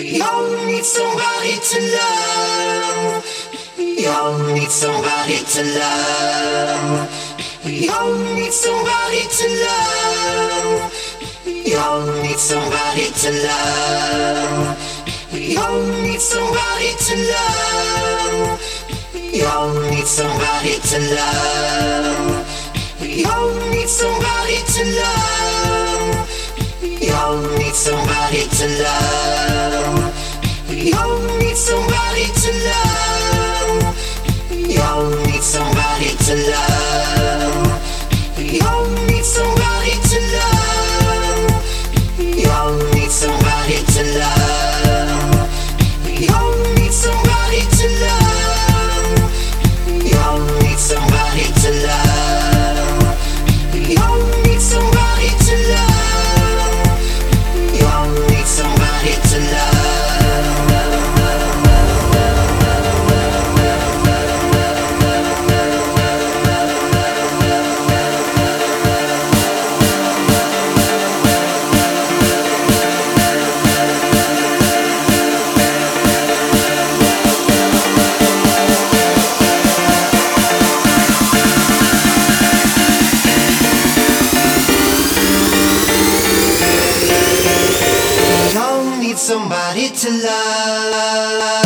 We all need somebody to love. We all need somebody to love. We all need somebody to love. We all need somebody to love. We all need somebody to love. We all need somebody to love. We all need somebody to love. We all need somebody to love. We all need somebody to love. We all need somebody to love. We all need somebody to love. We all need somebody to love. We all need somebody to love. We all need somebody to love. We all need somebody to love. We all need somebody to love. Somebody to love.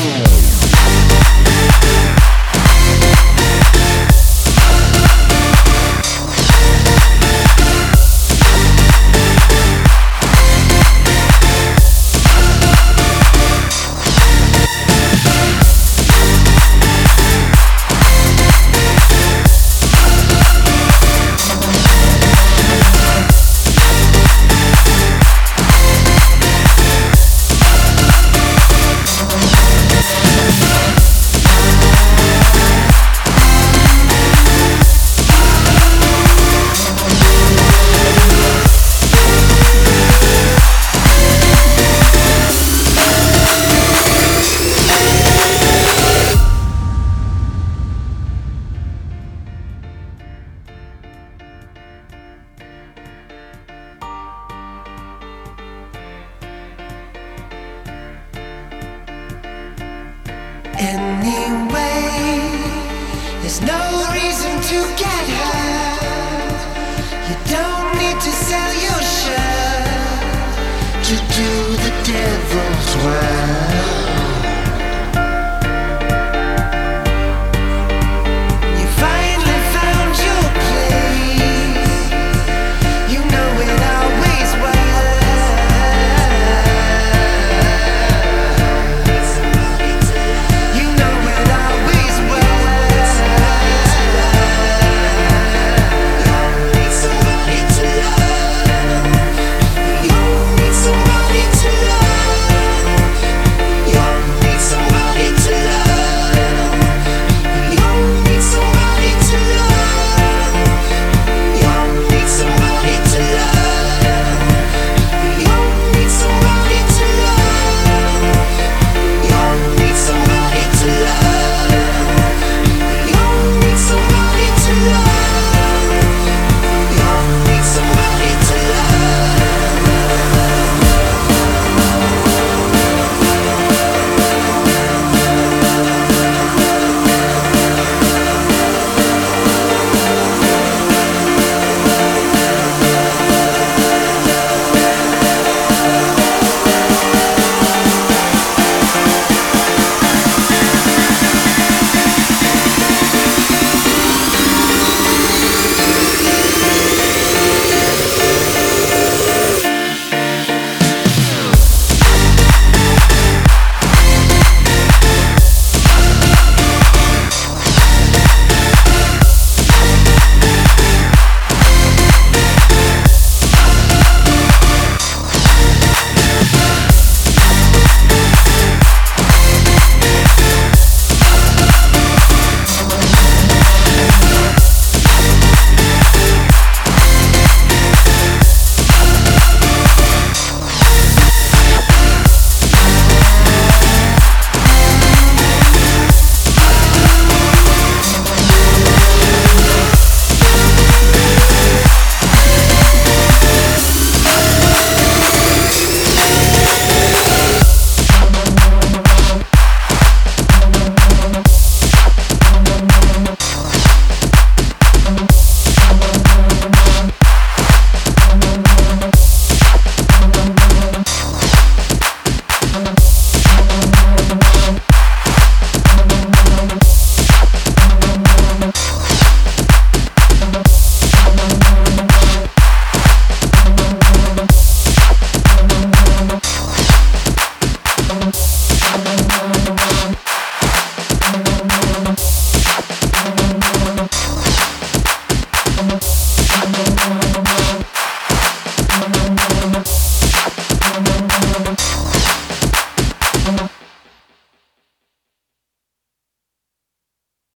Anyway, there's no reason to get hurt. You don't need to sell your shirt to do the devil's work.